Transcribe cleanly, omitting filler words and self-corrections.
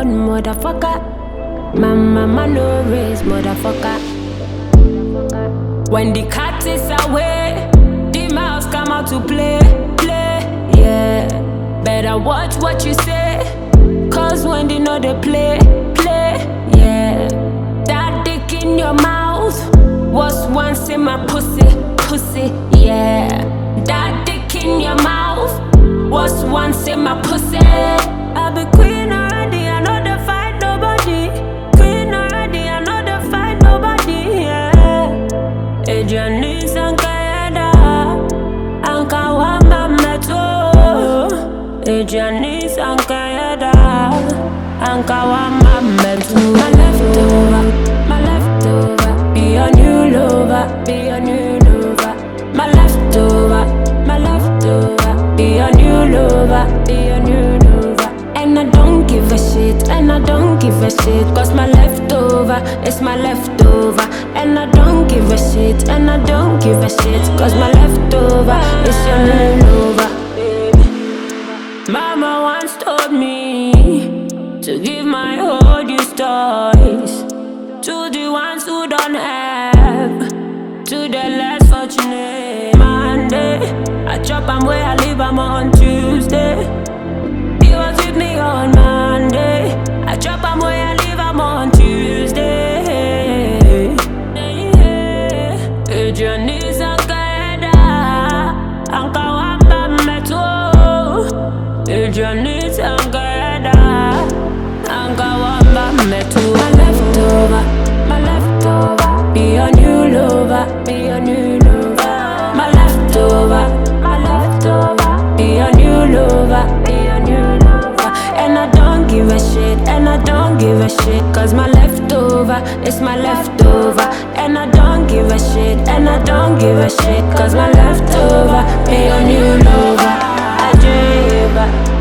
born, motherfucker. My mama no raise, motherfucker. When the cat is away, the mouse come out to play, yeah. Better watch what you say, cause when they know they play, yeah. That dick in your mouth was once in my pussy, yeah. That dick in your mouth was once in my pussy. I be queen already, I know they fight nobody. Queen already, I know they fight nobody, yeah. Ejanis ankayada, ankawamba meto. Ejanis ankayada, ankawamba meto. My leftover, be a new lover, be a new lover. My leftover, be a new lover, be a new lover. And I don't give a shit, and I don't give a shit, cause my leftover is my leftover. And I don't give a shit, and I don't give a shit, cause my leftover is your new lover. Mama once told me to give my whole these toys to the ones who don't have, to the less fortunate. Monday, I chop am where I leave am on Tuesday. He was with me on Monday, I chop am where I leave am on Tuesday. Ejanis ankayada, ankawamba meto. Ejanis ankayada, ankawamba meto. My leftover, be a new lover, be a new lover. My leftover, be a new lover, be a new lover. And I don't give a shit, and I don't give a shit, cause my leftover is my leftover. And I don't give a shit, and I don't give a shit, cause my leftover be a new lover. Ajeba.